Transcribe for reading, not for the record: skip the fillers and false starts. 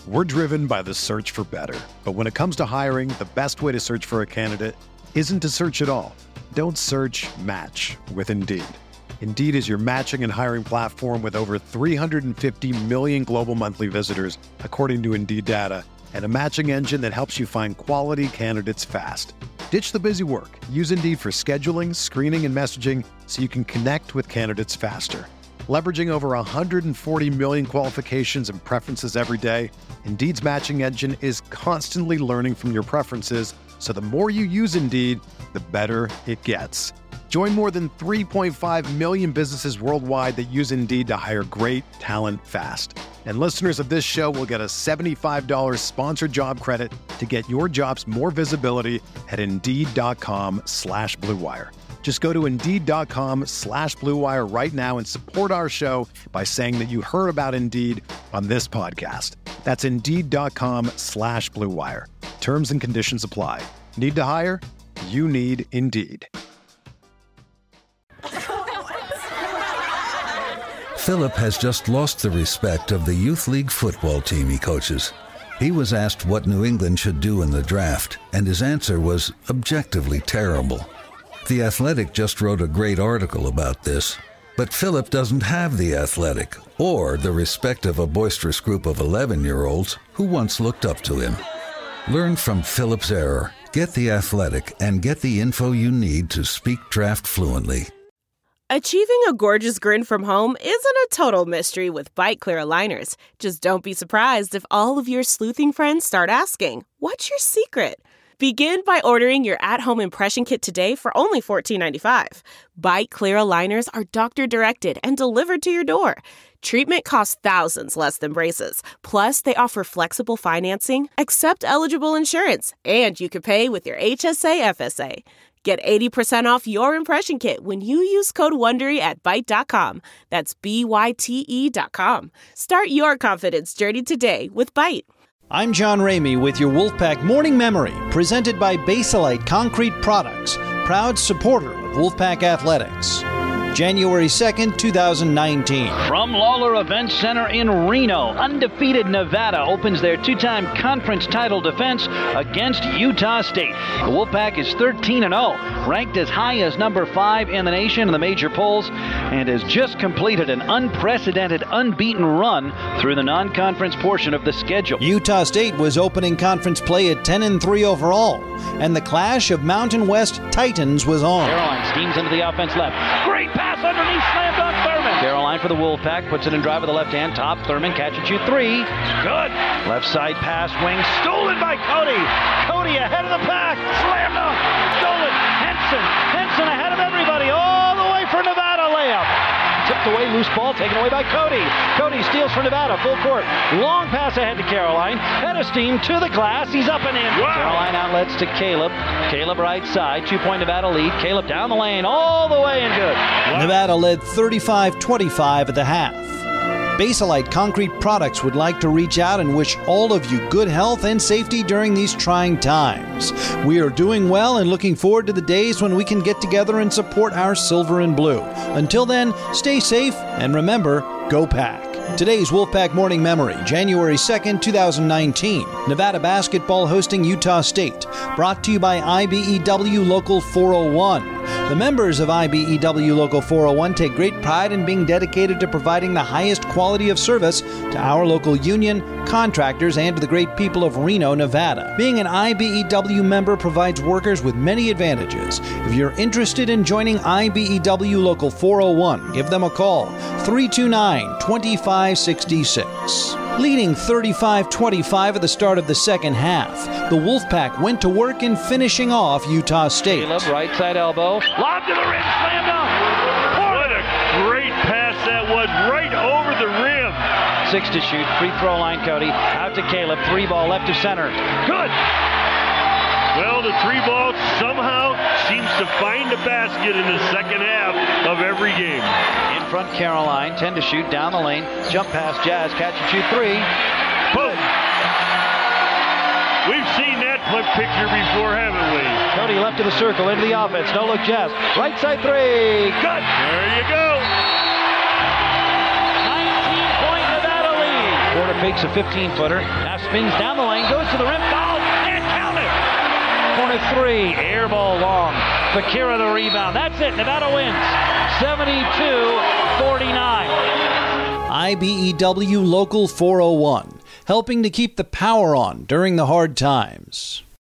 We're driven by the search for better. But when it comes to hiring, the best way to search for a candidate isn't to search at all. Don't search, match with Indeed. Indeed is your matching and hiring platform with over 350 million global monthly visitors, according to Indeed data, and a matching engine that helps you find quality candidates fast. Ditch the busy work. Use Indeed for scheduling, screening, and messaging so you can connect with candidates faster. Leveraging over 140 million qualifications and preferences every day, Indeed's matching engine is constantly learning from your preferences, so the more you use Indeed, the better it gets. Join more than 3.5 million businesses worldwide that use Indeed to hire great talent fast. And listeners of this show will get a $75 sponsored job credit to get your jobs more visibility at Indeed.com/Blue Wire. Just go to Indeed.com/Blue Wire right now and support our show by saying that you heard about Indeed on this podcast. That's Indeed.com/Blue Wire. Terms and conditions apply. Need to hire? You need Indeed. Philip has just lost the respect of the Youth League football team he coaches. He was asked what New England should do in the draft, and his answer was objectively terrible. The Athletic just wrote a great article about this, but Philip doesn't have the Athletic or the respect of a boisterous group of 11-year-olds who once looked up to him. Learn from Philip's error, get the Athletic, and get the info you need to speak draft fluently. Achieving a gorgeous grin from home isn't a total mystery with Byte Clear aligners. Just don't be surprised if all of your sleuthing friends start asking, "What's your secret?" Begin by ordering your at-home impression kit today for only $14.95. Byte Clear aligners are doctor-directed and delivered to your door. Treatment costs thousands less than braces. Plus, they offer flexible financing, accept eligible insurance, and you can pay with your HSA FSA. Get 80% off your impression kit when you use code WONDERY at Byte.com. That's BYTE.com. Start your confidence journey today with Byte. I'm John Ramey with your Wolfpack Morning Memory, presented by Baselite Concrete Products, proud supporter of Wolfpack Athletics. January 2nd, 2019. From Lawler Event Center in Reno, undefeated Nevada opens their two-time conference title defense against Utah State. The Wolfpack is 13-0, ranked as high as number 5 in the nation in the major polls, and has just completed an unprecedented unbeaten run through the non-conference portion of the schedule. Utah State was opening conference play at 10-3 overall, and the clash of Mountain West Titans was on. Caroline steams into the offense left. Great pass underneath, slammed on Thurman. Caroline for the Wolfpack, puts it in drive with the left hand, top, Thurman, catch and shoot three. Good. Left side pass, wing, stolen by Cody. Cody ahead of the pack, slammed on, stolen. Henson ahead of everybody, all the way for Nevada layup. Tipped away, loose ball, taken away by Cody. Cody steals for Nevada, full court. Long pass ahead to Caroline. Head of steam to the glass, he's up and in. Wow. Caroline outlets to Caleb. Caleb right side, 2-point Nevada lead. Caleb down the lane, all the way and good. Wow. Nevada led 35-25 at the half. Baselite Concrete Products would like to reach out and wish all of you good health and safety during these trying times. We are doing well and looking forward to the days when we can get together and support our silver and blue. Until then, stay safe and remember, go Pack. Today's Wolfpack Morning Memory, January 2nd, 2019. Nevada basketball hosting Utah State. Brought to you by IBEW Local 401. The members of IBEW Local 401 take great pride in being dedicated to providing the highest quality of service to our local union, contractors, and to the great people of Reno, Nevada. Being an IBEW member provides workers with many advantages. If you're interested in joining IBEW Local 401, give them a call, 329-2566. Leading 35-25 at the start of the second half, the Wolfpack went to work in finishing off Utah State. Caleb, right side elbow, lob to the rim, slammed on. What a great pass that was, right over the rim. 6 to shoot, free throw line, Cody. Out to Caleb, 3-ball left to center. Good. Well, the 3-ball somehow seems to find the basket in the second half of every game. In front, Caroline, 10 to shoot, down the lane, jump pass, Jazz, catch and shoot 3. Boom. We've seen that picture before, haven't we? Cody left of the circle, into the offense, no look Jazz. Right side 3, good. There you go. 19-point Nevada lead. Turner fakes a 15-footer. Now spins down the lane, goes to the rim, foul, and count it! Corner three, air ball long. Fakira the rebound. That's it. Nevada wins. 72-49. IBEW Local 401, helping to keep the power on during the hard times.